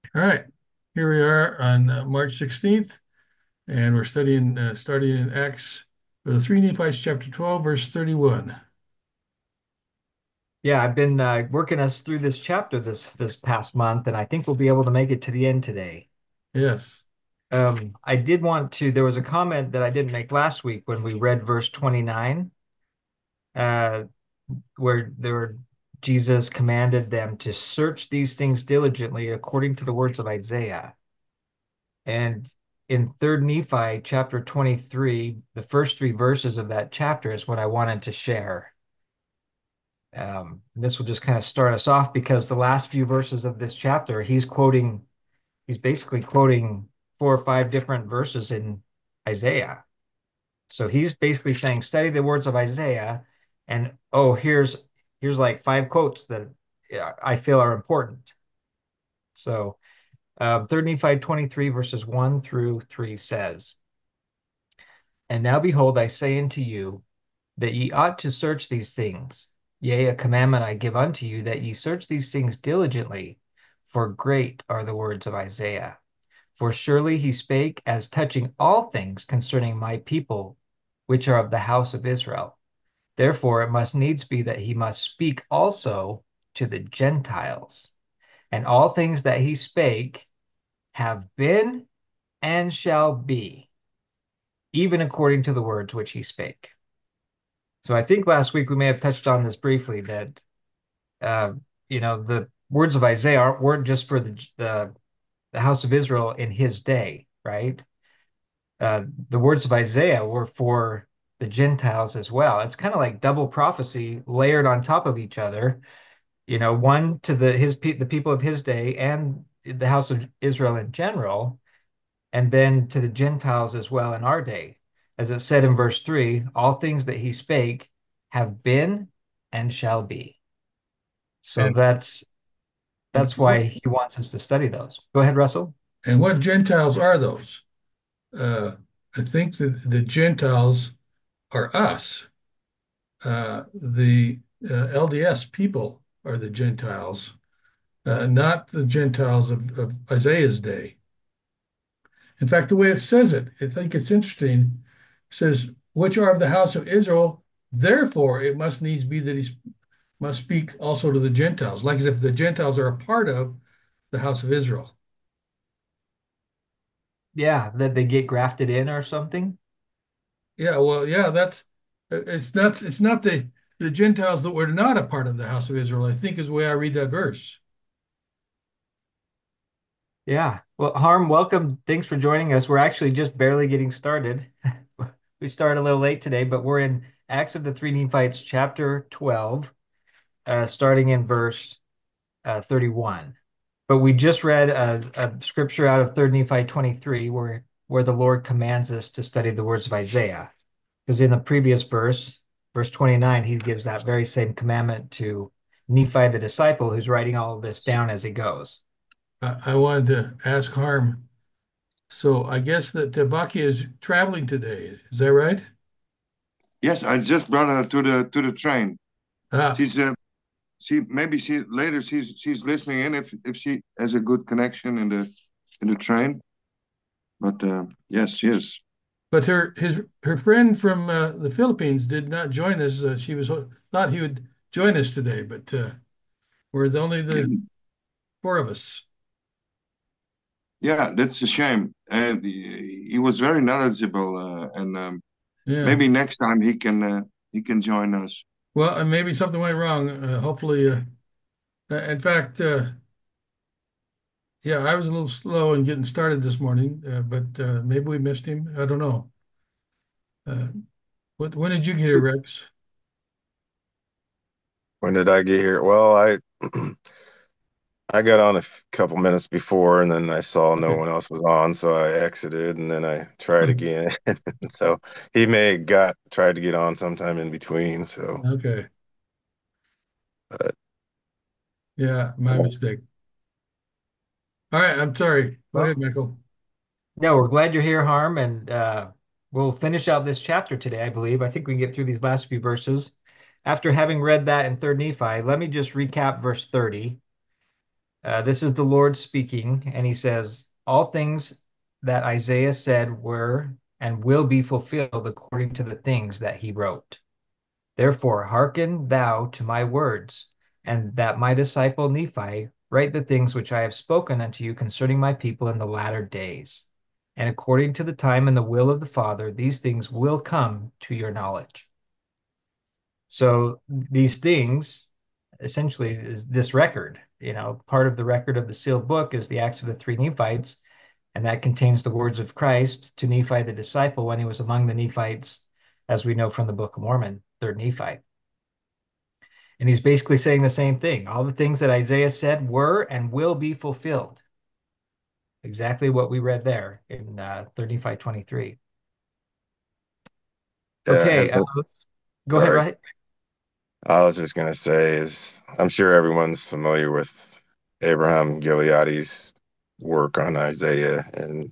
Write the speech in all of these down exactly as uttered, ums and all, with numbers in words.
All right, here we are on uh, March sixteenth, and we're studying, uh, starting in Acts for the three Nephites, chapter twelve, verse thirty-one. Yeah, I've been uh, working us through this chapter this this past month, and I think we'll be able to make it to the end today. Yes. Um, I did want to, there was a comment that I didn't make last week when we read verse twenty-nine, uh, where there Jesus commanded them to search these things diligently according to the words of Isaiah. And in third Nephi chapter twenty-three, the first three verses of that chapter is what I wanted to share. Um, this will just kind of start us off because the last few verses of this chapter, he's quoting, he's basically quoting four or five different verses in Isaiah. So he's basically saying, study the words of Isaiah, and oh, here's here's like five quotes that yeah, I feel are important. So um, third Nephi twenty-three verses one through three says, and now behold, I say unto you, that ye ought to search these things. Yea, a commandment I give unto you, that ye search these things diligently, for great are the words of Isaiah. For surely he spake as touching all things concerning my people, which are of the house of Israel. Therefore it must needs be that he must speak also to the Gentiles. And all things that he spake have been and shall be, even according to the words which he spake. So I think last week we may have touched on this briefly that uh, you know the words of Isaiah aren't, weren't just for the, the the house of Israel in his day, right? Uh, the words of Isaiah were for the Gentiles as well. It's kind of like double prophecy layered on top of each other. You know, one to the his the people of his day and the house of Israel in general, and then to the Gentiles as well in our day. As it said in verse three, all things that he spake have been and shall be. So And, that's and that's what why he wants us to study those. Go ahead, Russell. and what Gentiles are those? Uh, I think that the Gentiles are us. Uh, the uh, L D S people are the Gentiles, uh, not the Gentiles of, of Isaiah's day. In fact, the way it says it, I think it's interesting. It says, which are of the house of Israel, therefore it must needs be that he must speak also to the Gentiles, like as if the Gentiles are a part of the house of Israel. Yeah, that they get grafted in or something. Yeah, well, yeah, that's it's not it's not the the Gentiles that were not a part of the house of Israel, I think is the way I read that verse. Yeah. Well, Harm, welcome. Thanks for joining us. We're actually just barely getting started. We started a little late today, but we're in Acts of the Three Nephites, chapter twelve, uh, starting in verse uh, thirty-one. But we just read a, a scripture out of third Nephi twenty-three where, where the Lord commands us to study the words of Isaiah. Because in the previous verse, verse twenty-nine, he gives that very same commandment to Nephi the disciple who's writing all of this down as he goes. I, I wanted to ask Harm. So I guess that Tabaki is traveling today. Is that right? Yes, I just brought her to the to the train. Ah, She's uh, she maybe she later she's she's listening in if if she has a good connection in the in the train. But uh, yes, she is. but her his her friend from uh, the Philippines did not join us. Uh, she was thought he would join us today, but uh, we're the only the four of us. Yeah, that's a shame. And he, he was very knowledgeable, uh, and um, Yeah. maybe next time he can uh, he can join us. Well, and maybe something went wrong. Uh, hopefully, uh, uh, in fact, uh, yeah, I was a little slow in getting started this morning, uh, but uh, maybe we missed him. I don't know. Uh, what, when did you get here, Rex? When did I get here? Well, I I got on a f- couple minutes before, and then I saw no Okay. one else was on, so I exited, and then I tried again. So he may have got tried to get on sometime in between. So, Okay. but Yeah, my well, mistake. All right, I'm sorry. Go ahead, Well, Michael. no, we're glad you're here, Harm, and uh, we'll finish out this chapter today, I believe. I think we can get through these last few verses. After having read that in third Nephi, let me just recap verse thirty. Uh, this is the Lord speaking, and he says, all things that Isaiah said were and will be fulfilled according to the things that he wrote. Therefore, hearken thou to my words, and that my disciple Nephi write the things which I have spoken unto you concerning my people in the latter days. And according to the time and the will of the Father, these things will come to your knowledge. So these things essentially is this record. You know, part of the record of the sealed book is the Acts of the Three Nephites, and that contains the words of Christ to Nephi the disciple when he was among the Nephites, as we know from the Book of Mormon, third Nephi. And he's basically saying the same thing. All the things that Isaiah said were and will be fulfilled. Exactly what we read there in uh, third Nephi twenty-three. Yeah, Okay, has uh, been, let's go ahead, sorry. right? I was just gonna say is I'm sure everyone's familiar with Abraham Gileadi's work on Isaiah, and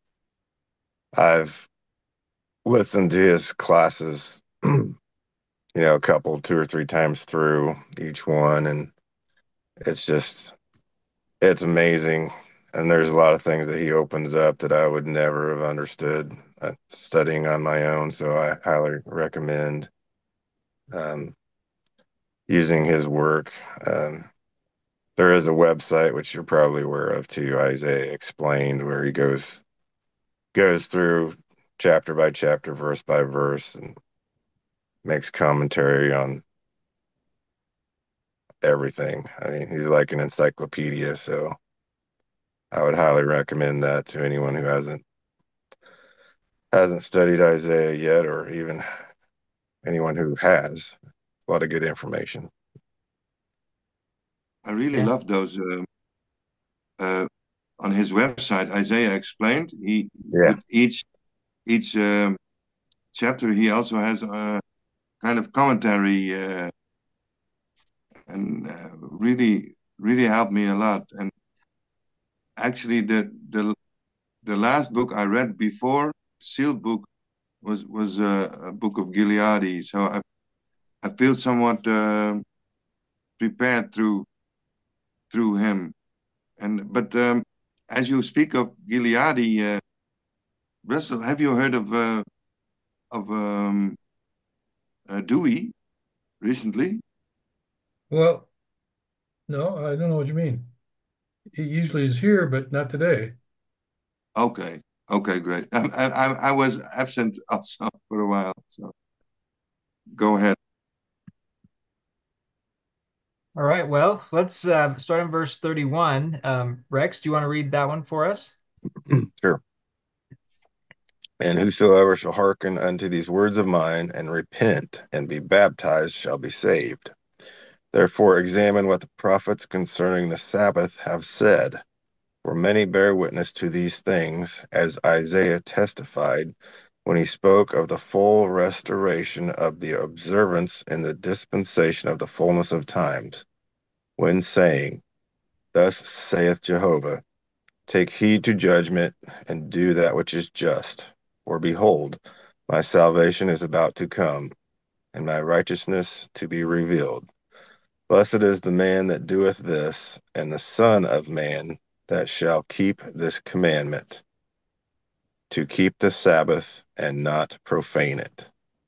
I've listened to his classes, you know, a couple, two or three times through each one, and it's just it's amazing. And there's a lot of things that he opens up that I would never have understood uh, studying on my own. So I highly recommend um, using his work. Um, there is a website which you're probably aware of too, Isaiah Explained, where he goes goes through chapter by chapter, verse by verse, and makes commentary on everything. I mean, he's like an encyclopedia, so I would highly recommend that to anyone who hasn't hasn't studied Isaiah yet, or even anyone who has. A lot of good information. I really Yeah. love those uh, uh, on his website. Isaiah Explained. He Yeah, with each each um, chapter he also has a kind of commentary uh, and uh, really really helped me a lot. And actually, the the the last book I read before sealed book was was uh, a book of Gilead. So I I feel somewhat uh, prepared through through him. And but um, as you speak of Gilead, uh, Russell, have you heard of uh, of um, uh, Dewey recently? Well, no, I don't know what you mean. He usually is here, but not today. Okay, okay, great. I, I I was absent also for a while, so go ahead. All right. Well, let's uh, start in verse thirty-one. Um, Rex, do you want to read that one for us? sure. And whosoever shall hearken unto these words of mine and repent and be baptized shall be saved. Therefore examine what the prophets concerning the Sabbath have said. For many bear witness to these things, as Isaiah testified when he spoke of the full restoration of the observance in the dispensation of the fullness of times, when saying, Thus saith Jehovah, Take heed to judgment, and do that which is just. For behold, my salvation is about to come, and my righteousness to be revealed. Blessed is the man that doeth this, and the Son of Man that shall keep this commandment, to keep the Sabbath and not profane it.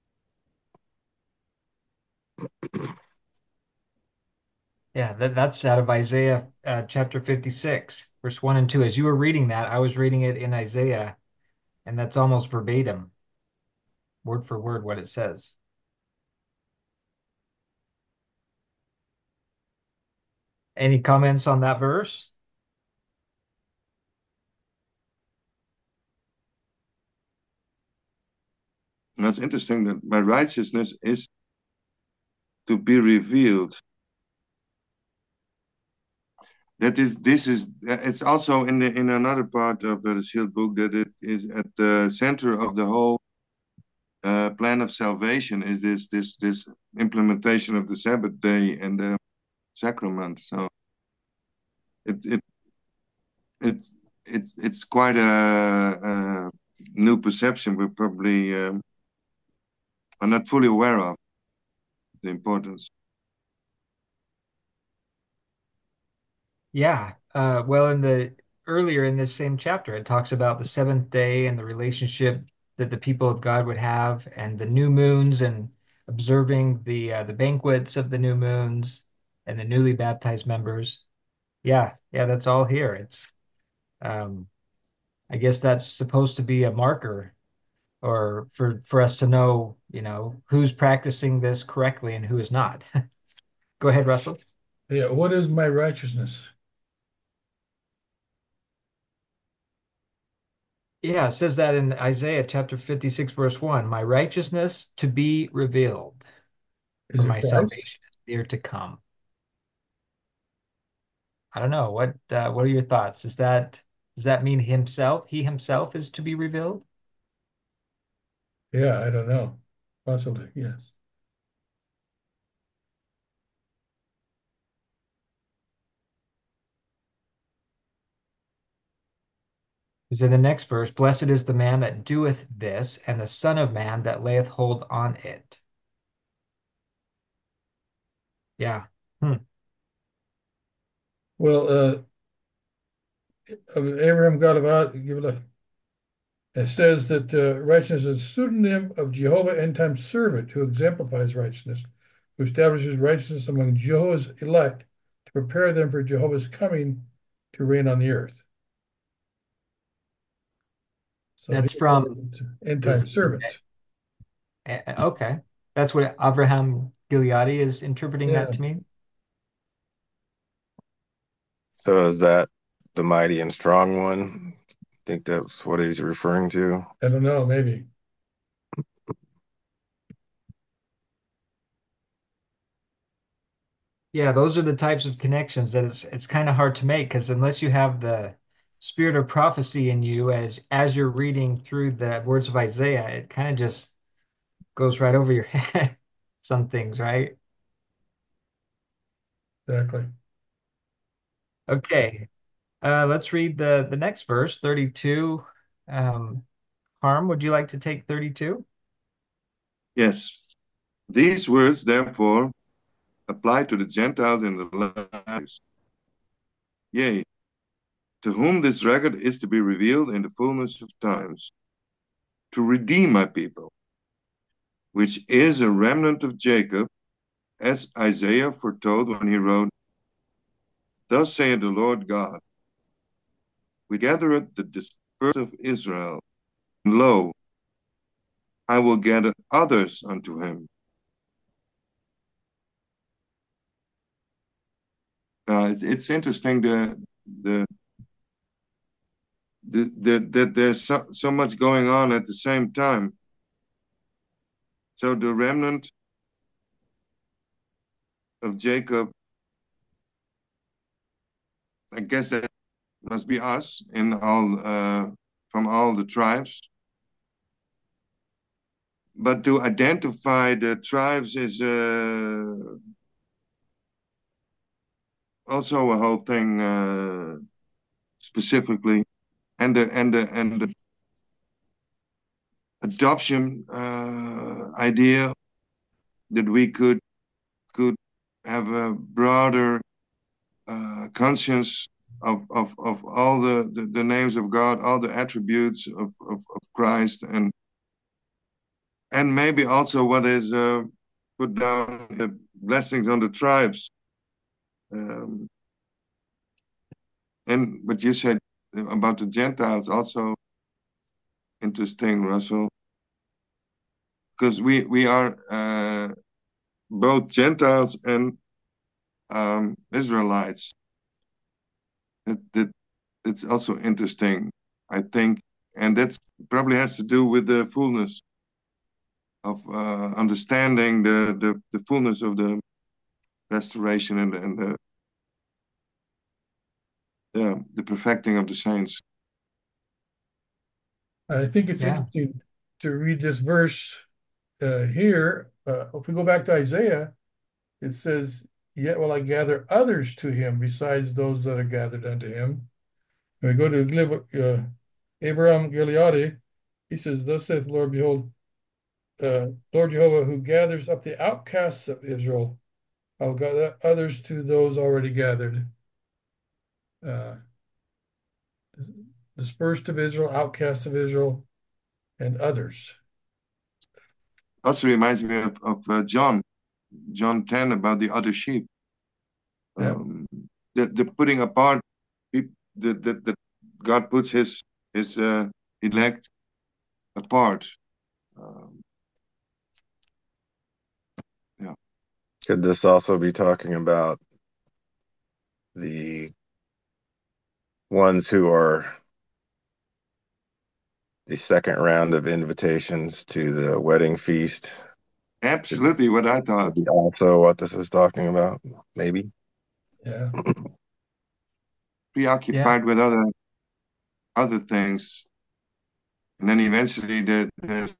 Yeah, that, that's out of Isaiah uh, chapter fifty-six, verse one and two. As you were reading that, I was reading it in Isaiah, and that's almost verbatim, word for word, what it says. Any comments on that verse? And it's interesting that my righteousness is to be revealed. That is, this is. It's also in the in another part of the sealed book that it is at the center of the whole uh, plan of salvation. Is this this this implementation of the Sabbath day and the sacrament? So it it it it's it's quite a, a new perception. We probably um, are not fully aware of the importance. Yeah. Uh, well, in the earlier in this same chapter, it talks about the seventh day and the relationship that the people of God would have, and the new moons, and observing the uh, the banquets of the new moons and the newly baptized members. Yeah, yeah, that's all here. It's um, I guess that's supposed to be a marker, or for for us to know, you know, who's practicing this correctly and who is not. Go ahead, Russell. Yeah, what is my righteousness? Yeah, it says that in Isaiah chapter fifty-six, verse one, my righteousness to be revealed, for Is it my Christ? salvation is near to come. I don't know. What uh, what are your thoughts? Is that does that mean himself, he himself is to be revealed? Yeah, I don't know. Possibly, yes. Because in the next verse, blessed is the man that doeth this, and the Son of Man that layeth hold on it. Yeah. Hmm. Well, uh, Abraham got about give it a it says that uh, righteousness is a pseudonym of Jehovah end time servant who exemplifies righteousness, who establishes righteousness among Jehovah's elect to prepare them for Jehovah's coming to reign on the earth. So he That's from was end time this. servant. Okay. That's what Abraham Gileadi is interpreting that Yeah, to mean. So is that the mighty and strong one? I think that's what he's referring to. I don't know, maybe. Yeah, those are the types of connections that it's it's kind of hard to make, because unless you have the spirit of prophecy in you as as you're reading through the words of Isaiah, it kind of just goes right over your head. Some things, right? Exactly. Okay. Uh, let's read the the next verse, thirty-two. Um, Harm, would you like to take thirty-two? Yes. These words, therefore, apply to the Gentiles in the lives. Yea, to whom this record is to be revealed in the fullness of times, to redeem my people, which is a remnant of Jacob, as Isaiah foretold when he wrote, thus saith the Lord God, we gathered the dispersed of Israel, and lo, I will gather others unto him. Uh, it's, it's interesting the the the, the that there's so, so much going on at the same time. So the remnant of Jacob, I guess that must be us in all uh, from all the tribes. But to identify the tribes is uh, also a whole thing uh, specifically, and the and the and the adoption uh, idea that we could could have a broader uh, conscience of, of, of all the, the, the names of God, all the attributes of, of, of Christ, and and maybe also what is uh, put down the blessings on the tribes. Um, and what you said about the Gentiles also interesting, Russell, because we we are uh, both Gentiles and um, Israelites. That, that it's also interesting, I think, and that's probably has to do with the fullness of uh, understanding the, the the fullness of the restoration and, and the yeah the perfecting of the saints. I think it's Yeah. interesting to read this verse uh, here. Uh, if we go back to Isaiah, it says, yet will I gather others to him besides those that are gathered unto him. When we go to live, uh, Abraham Gileadi, he says, thus saith the Lord, behold, uh, Lord Jehovah, who gathers up the outcasts of Israel, I'll gather others to those already gathered. uh, dispersed of Israel, outcasts of Israel, and others. Also reminds me of, of uh, John, John ten about the other sheep. Yeah. Um, the, the putting apart, the, the, the God puts his his uh, elect apart. Um, yeah. Could this also be talking about the ones who are the second round of invitations to the wedding feast? Absolutely, what I thought. Could be also what this is talking about, maybe. Yeah. Yeah. Preoccupied with other other things, and then eventually the, the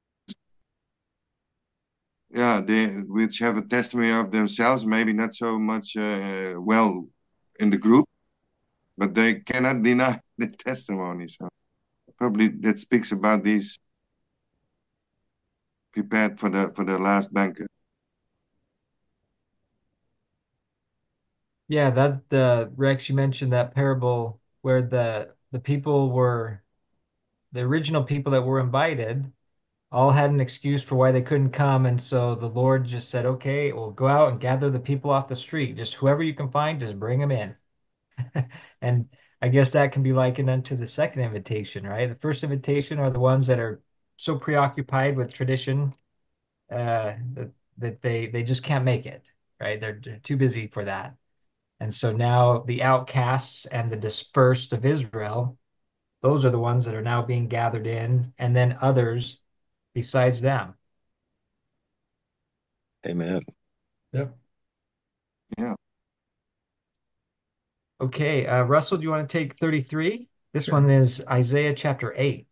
yeah they which have a testimony of themselves, maybe not so much uh, well in the group, but they cannot deny the testimony. So probably that speaks about these prepared for the for the last banquet. Yeah, that uh, Rex, you mentioned that parable where the the people were the original people that were invited all had an excuse for why they couldn't come, and so the Lord just said, "Okay, well, go out and gather the people off the street. Just whoever you can find, just bring them in." And I guess that can be likened unto the second invitation, right? The first invitation are the ones that are so preoccupied with tradition uh, that, that they they just can't make it, right? They're, they're too busy for that. And so now the outcasts and the dispersed of Israel, those are the ones that are now being gathered in, and then others besides them. Amen. Yep. Yeah. Okay, uh, Russell, do you want to take thirty-three? This Sure. one is Isaiah chapter eight.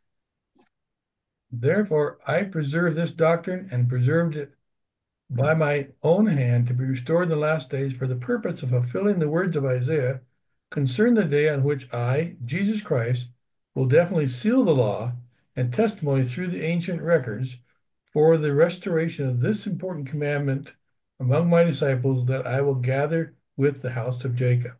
Therefore, I preserve this doctrine and preserved it by my own hand to be restored in the last days for the purpose of fulfilling the words of Isaiah concerning the day on which I, Jesus Christ, will definitely seal the law and testimony through the ancient records for the restoration of this important commandment among my disciples that I will gather with the house of Jacob.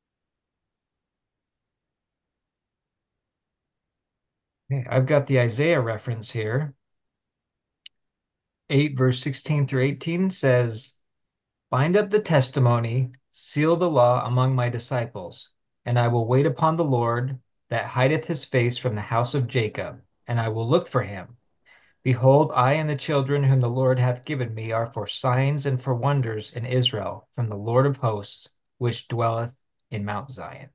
Okay, I've got the Isaiah reference here. eight, verse sixteen through eighteen says, "Bind up the testimony, seal the law among my disciples, and I will wait upon the Lord that hideth his face from the house of Jacob, and I will look for him. Behold, I and the children whom the Lord hath given me are for signs and for wonders in Israel from the Lord of hosts, which dwelleth in Mount Zion."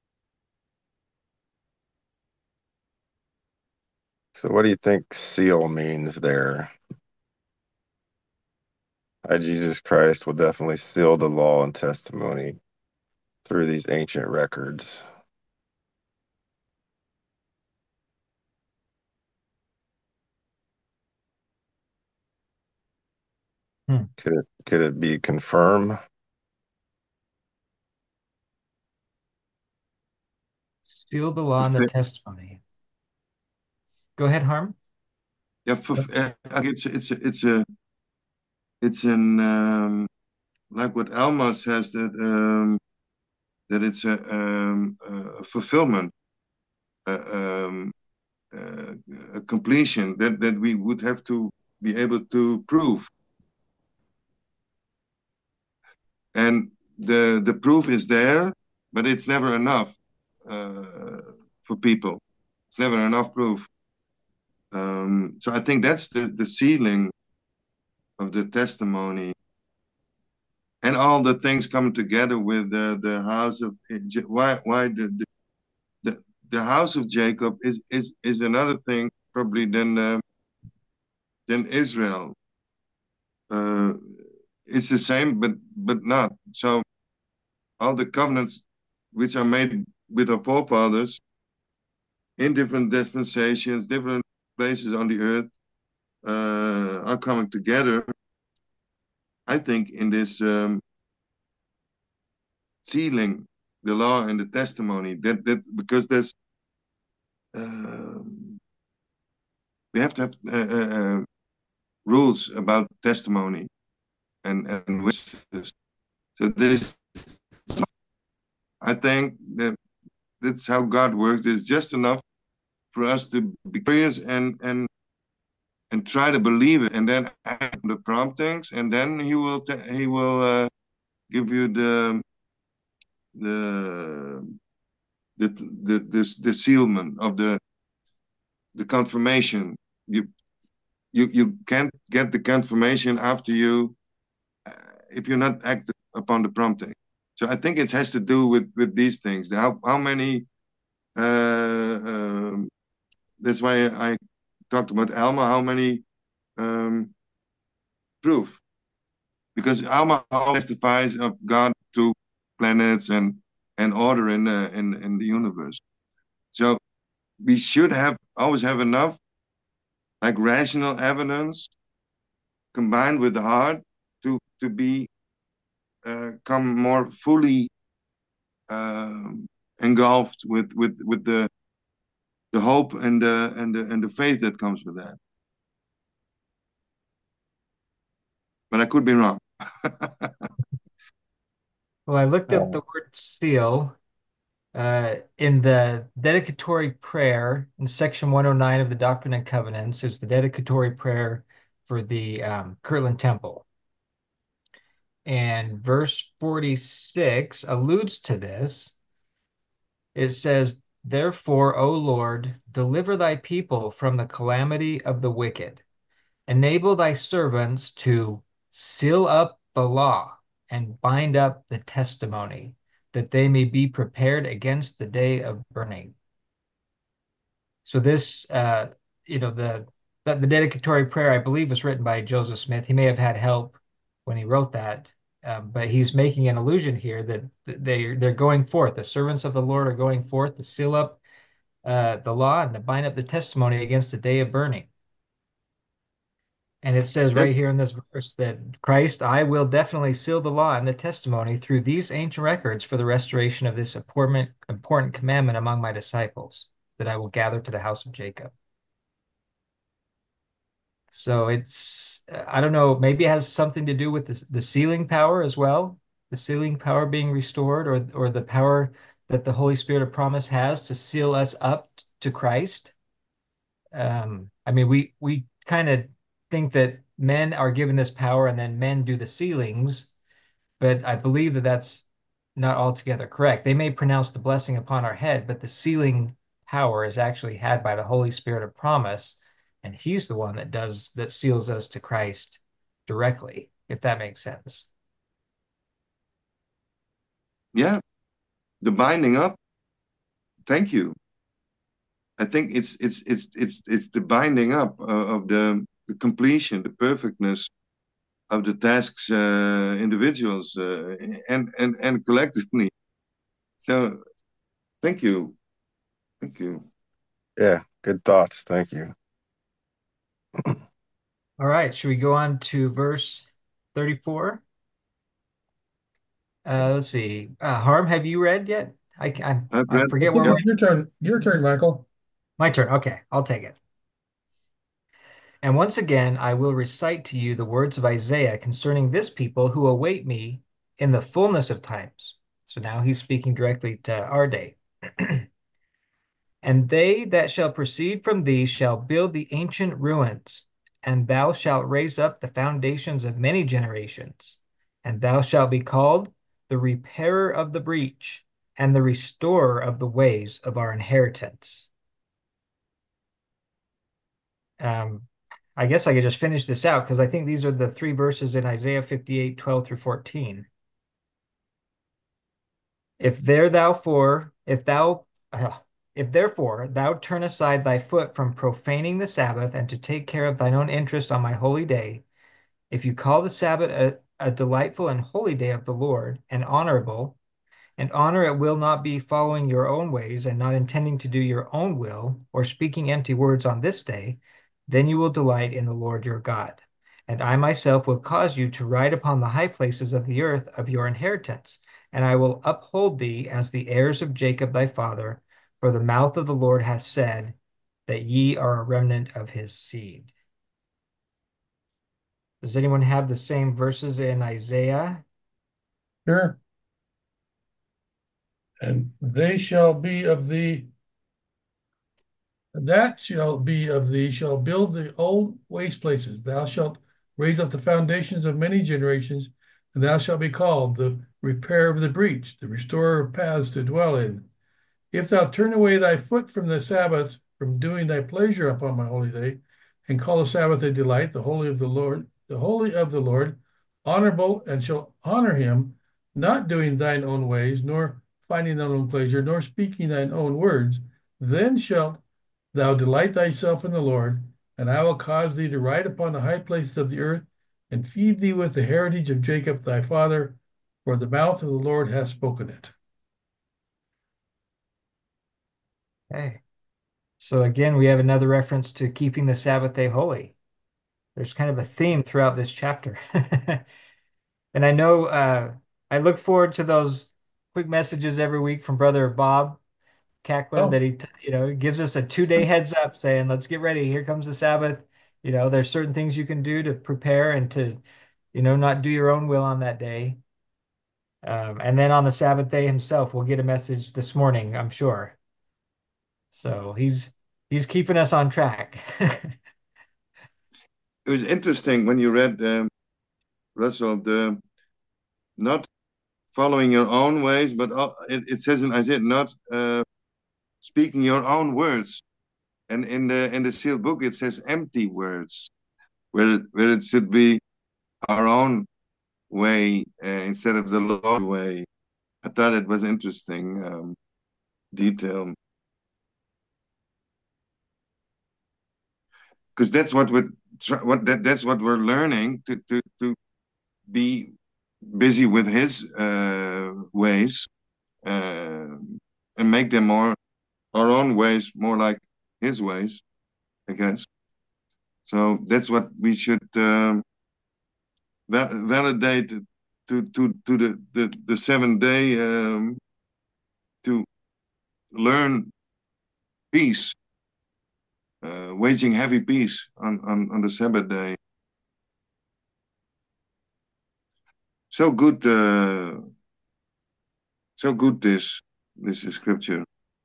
So what do you think seal means there? I, Jesus Christ will definitely seal the law and testimony through these ancient records. Hmm. Could it could it be confirm? Seal the law and the testimony. Go ahead, Harm. Yeah, for, uh, it's it's it's a it's an um, like what Alma says that um, that it's a, um, a fulfillment, uh, um, uh, a completion that that we would have to be able to prove, and the the proof is there, but it's never enough uh, for people. It's never enough proof. Um, so I think that's the the sealing of the testimony and all the things come together with the the house of why why the the, the, the house of Jacob is is is another thing probably than uh, than Israel. Uh, it's the same, but but not. So all the covenants which are made with our forefathers in different dispensations, different places on the earth, uh, are coming together. I think in this um, sealing the law and the testimony that that because there's um, we have to have uh, uh, uh, rules about testimony and and witnesses. So this, I think that that's how God works. It's just enough for us to be curious and and and try to believe it, and then act on the promptings, and then He will t- He will uh, give you the the the the the, the sealment of the the confirmation. You you you can't get the confirmation after you uh, if you're not active upon the prompting. So I think it has to do with with these things. How how many uh, um, that's why I talked about Alma. How many um, proof? Because Alma testifies of God through planets and and order in the in in the universe. So we should have always have enough like rational evidence combined with the heart to to be uh, come more fully uh, engulfed with with with the the hope and the and the and the faith that comes with that. But I could be wrong. Well, I looked up the Oh, word seal uh, in the dedicatory prayer in section one oh nine of the Doctrine and Covenants. Is the dedicatory prayer for the um, Kirtland Temple. And verse forty-six alludes to this. It says, "Therefore, O Lord, deliver thy people from the calamity of the wicked. Enable thy servants to seal up the law and bind up the testimony, that they may be prepared against the day of burning." So this, uh, you know, the, the the dedicatory prayer, I believe, was written by Joseph Smith. He may have had help when he wrote that, um, but he's making an allusion here that they they're going forth. The servants of the Lord are going forth to seal up uh, the law and to bind up the testimony against the day of burning. And it says right That's here in this verse that Christ, I will definitely seal the law and the testimony through these ancient records for the restoration of this important important commandment among my disciples, that I will gather to the house of Jacob. So it's, I don't know, maybe it has something to do with the, the sealing power as well, the sealing power being restored, or or the power that the Holy Spirit of promise has to seal us up to Christ. Um, I mean, we we kind of think that men are given this power and then men do the sealings, but I believe that that's not altogether correct. They may pronounce the blessing upon our head, but the sealing power is actually had by the Holy Spirit of promise, and He's the one that does that seals us to Christ directly, if that makes sense. yeah, the binding up. Thank you. I think it's it's it's it's it's the binding up uh, of the the completion, the perfectness of the tasks, uh, individuals uh, and and and collectively. So thank you, thank you. yeah. Good thoughts. Thank you. All right, should we go on to verse thirty-four? Uh, let's see. Uh, Harm, have you read yet? I, I I've I read. I forget where think Yeah, we're. it's your turn. Your turn, Michael. My turn. Okay, I'll take it. And once again, I will recite to you the words of Isaiah concerning this people who await me in the fullness of times. So now he's speaking directly to our day. And they that shall proceed from thee shall build the ancient ruins, and thou shalt raise up the foundations of many generations. And thou shalt be called the repairer of the breach, and the restorer of the ways of our inheritance. Um, I guess I could just finish this out because I think these are the three verses in Isaiah fifty-eight, twelve through fourteen. If there thou for, if thou, uh, if therefore thou turn aside thy foot from profaning the Sabbath and to take care of thine own interest on my holy day, if you call the Sabbath a, a delightful and holy day of the Lord, and honorable, and honor it will not be following your own ways and not intending to do your own will or speaking empty words on this day, then you will delight in the Lord your God. And I myself will cause you to ride upon the high places of the earth of your inheritance, and I will uphold thee as the heirs of Jacob thy father, for the mouth of the Lord hath said that ye are a remnant of his seed. Does anyone have the same verses in Isaiah? Sure. And they shall be of thee, that shall be of thee, shall build the old waste places. Thou shalt raise up the foundations of many generations, and thou shalt be called the repairer of the breach, the restorer of paths to dwell in. If thou turn away thy foot from the Sabbath, from doing thy pleasure upon my holy day, and call the Sabbath a delight, the holy of the Lord, the holy of the Lord, honorable, and shall honor him, not doing thine own ways, nor finding thine own pleasure, nor speaking thine own words, then shalt thou delight thyself in the Lord, and I will cause thee to ride upon the high places of the earth, and feed thee with the heritage of Jacob thy father, for the mouth of the Lord hath spoken it. Okay. So again, we have another reference to keeping the Sabbath day holy. There's kind of a theme throughout this chapter. And I know uh, I look forward to those quick messages every week from Brother Bob Cackler Oh, that he, you know, gives us a two-day heads up saying, let's get ready. Here comes the Sabbath. You know, there's certain things you can do to prepare and to, you know, not do your own will on that day. Um, and then on the Sabbath day himself, we'll get a message this morning, I'm sure. So he's he's keeping us on track. It was interesting when you read um, Russell, the not following your own ways, but uh, it, it says in Isaiah, not uh, speaking your own words. And in the in the sealed book, it says empty words, where it, where it should be our own way uh, instead of the Lord way. I thought it was interesting um, detail, because that's what we what that that's what we're learning to to to be busy with His uh, ways uh, and make them more our own ways more like His ways, I guess. So that's what we should um, va- validate to to to the the, the seventh day um, to learn peace, uh, waging heavy peace on, on on the Sabbath day. So good, uh, so good. This this is scripture.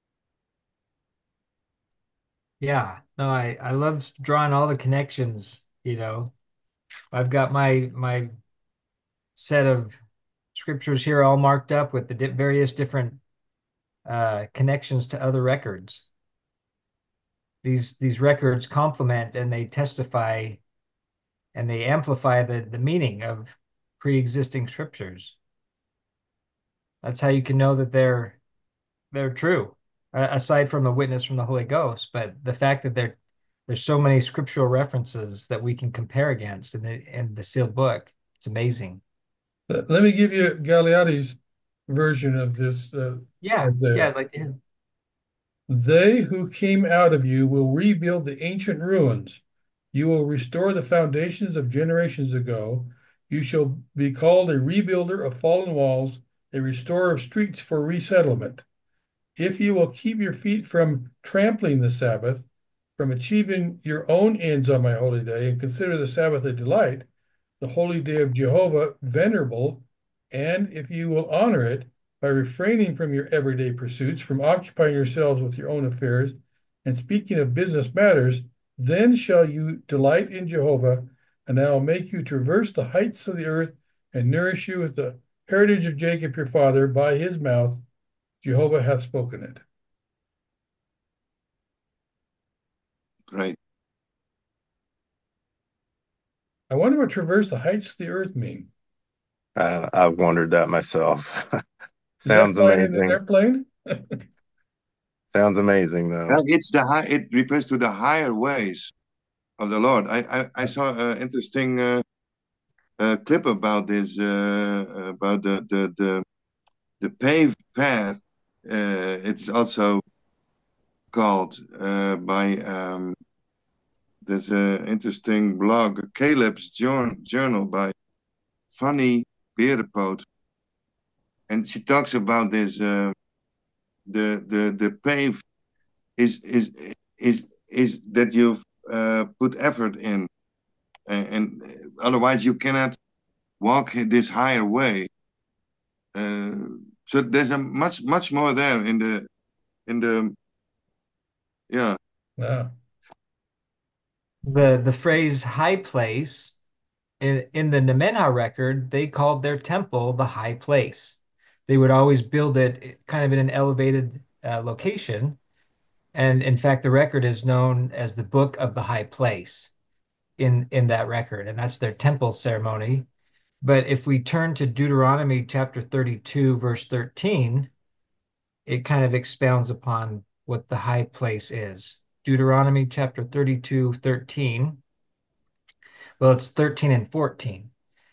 Yeah, no, I I love drawing all the connections, you know. I've got my my set of scriptures here all marked up with the di various different uh, connections to other records. These these records complement and they testify and they amplify the the meaning of pre-existing scriptures. That's how you can know that they're they're true, uh, aside from a witness from the Holy Ghost. But the fact that there there's so many scriptural references that we can compare against in the in the sealed book, it's amazing. let let me give you Galeotti's version of this uh, Yeah, yeah, Isaiah. I'd like to hear. They who came out of you will rebuild the ancient ruins. You will restore the foundations of generations ago. You shall be called a rebuilder of fallen walls, a restorer of streets for resettlement. If you will keep your feet from trampling the Sabbath, from achieving your own ends on my holy day, and consider the Sabbath a delight, the holy day of Jehovah venerable, and if you will honor it by refraining from your everyday pursuits, from occupying yourselves with your own affairs, and speaking of business matters, then shall you delight in Jehovah, and I will make you traverse the heights of the earth and nourish you with the heritage of Jacob your father. By his mouth Jehovah hath spoken it. Right. I wonder what traverse the heights of the earth mean. I don't know. I've wondered that myself. Is that Sounds flying in an amazing. airplane? Sounds amazing, though. Well, it's the high. It refers to the higher ways of the Lord. I I, I saw an interesting uh, uh, clip about this uh, about the the the the paved path. Uh, it's also called uh, by um, there's an interesting blog, Caleb's jour- journal by Fanny Berenpoot, and she talks about this. Uh, the the the pave is is is is that you've uh, put effort in, and, and otherwise you cannot walk this higher way. Uh, So there's a much much more there in the in the yeah. Wow. The the phrase high place in, in the Nemenhah record, they called their temple the high place. They would always build it kind of in an elevated uh, location. And in fact, the record is known as the Book of the High Place in, in that record, and that's their temple ceremony. But if we turn to Deuteronomy chapter thirty-two, verse thirteen, it kind of expounds upon what the high place is. Deuteronomy chapter thirty-two, thirteen. Well, it's thirteen and fourteen.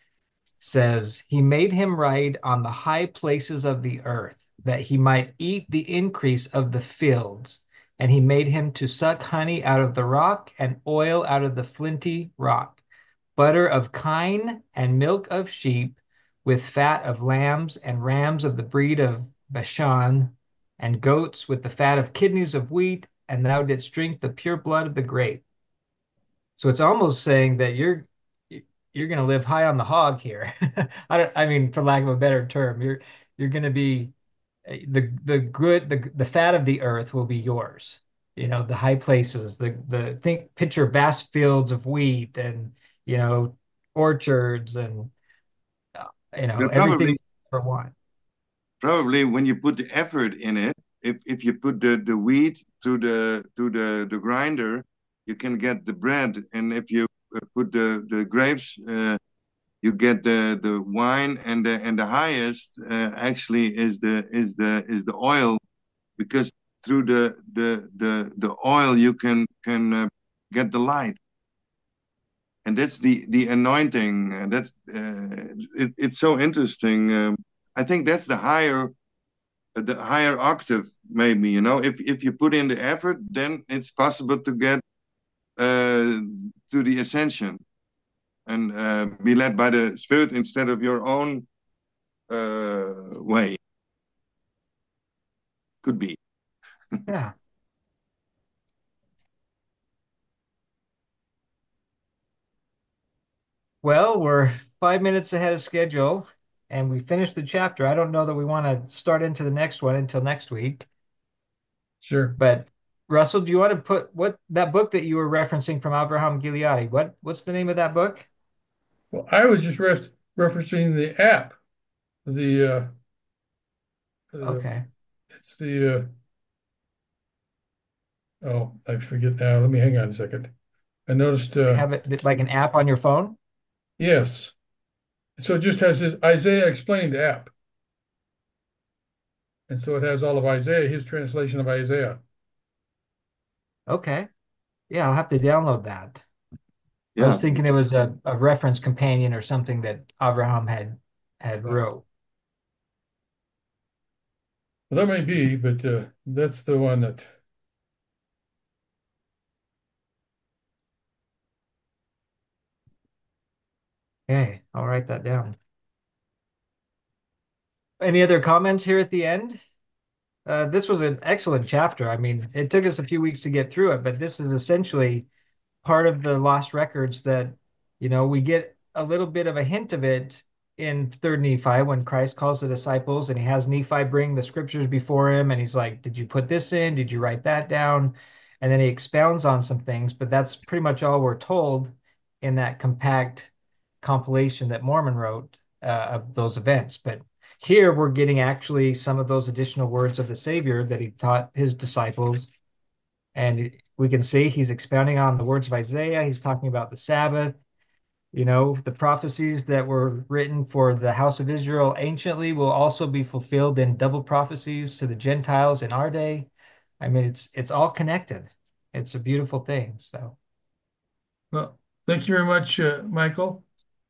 Says, He made him ride on the high places of the earth, that he might eat the increase of the fields. And he made him to suck honey out of the rock and oil out of the flinty rock, butter of kine and milk of sheep, with fat of lambs and rams of the breed of Bashan, and goats with the fat of kidneys of wheat, and thou didst drink the pure blood of the grape. So it's almost saying that you're you're going to live high on the hog here. I don't, I mean, for lack of a better term, you're you're going to be the the good the the fat of the earth will be yours. You know, the high places, the the think picture vast fields of wheat and you know orchards and uh, you know But everything probably you ever want. probably when you put the effort in it, if if you put the the wheat through the through the the grinder, you can get the bread, and if you uh, put the the grapes, uh, you get the the wine, and the and the highest uh, actually is the is the is the oil, because through the the the the oil you can can uh, get the light, and that's the the anointing. And that's uh, it, it's so interesting. Um, I think that's the higher the higher octave, maybe. You know, if if you put in the effort, then it's possible to get uh, to the ascension and uh, be led by the Spirit instead of your own uh, way. Could be. Yeah. Well, we're five minutes ahead of schedule, and we finished the chapter. I don't know that we want to start into the next one until next week. Sure. But Russell, do you want to put what that book that you were referencing from Abraham Gileadi? What what's the name of that book? Well, I was just ref referencing the app. The uh, uh, Okay. it's the uh, oh, I forget now. Let me hang on a second. I noticed. Uh, Have it like an app on your phone? yes. So it just has this Isaiah Explained app, and so it has all of Isaiah, his translation of Isaiah. Okay. Yeah, I'll have to download that. I Yeah. was thinking it was a, a reference companion or something that Abraham had had Oh, wrote. well, that may be, but uh, that's the one that. Okay, I'll write that down. Any other comments here at the end? Uh, this was an excellent chapter. I mean, it took us a few weeks to get through it, but this is essentially part of the lost records that, you know, we get a little bit of a hint of it in third Nephi when Christ calls the disciples and he has Nephi bring the scriptures before him and he's like, did you put this in? Did you write that down? And then he expounds on some things, but that's pretty much all we're told in that compact compilation that Mormon wrote uh, of those events. But here we're getting actually some of those additional words of the Savior that he taught his disciples, and we can see he's expounding on the words of Isaiah. He's talking about the Sabbath, you know, the prophecies that were written for the house of Israel anciently will also be fulfilled in double prophecies to the Gentiles in our day. I mean, it's it's all connected. It's a beautiful thing. So, Well, thank you very much, uh, Michael.